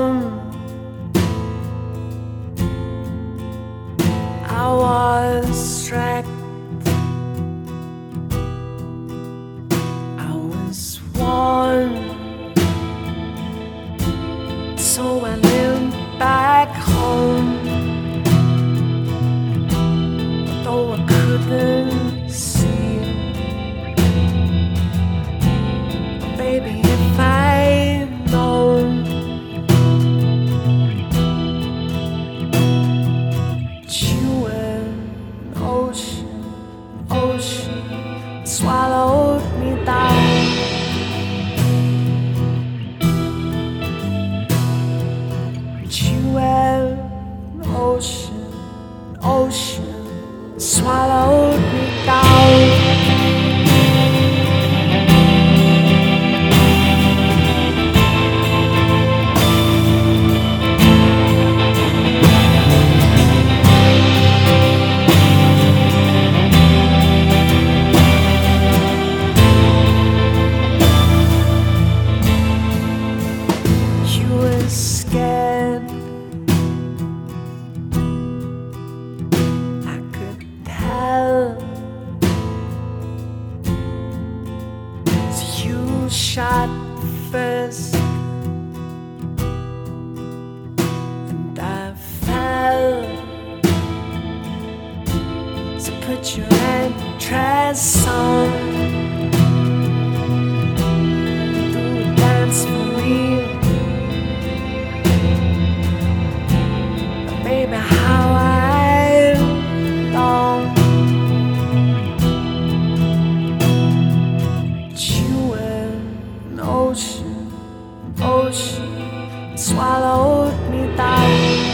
storm. I was trapped. I was one. So I limped back home. Though I couldn't see it. Baby, if I'd known you were an ocean swallowed me down. You were an ocean swallowed me down. You were scared. I could tell. So you shot first, and I fell. So put your address on. Do a dance for me. Baby, how I long. You were an ocean swallowed me down.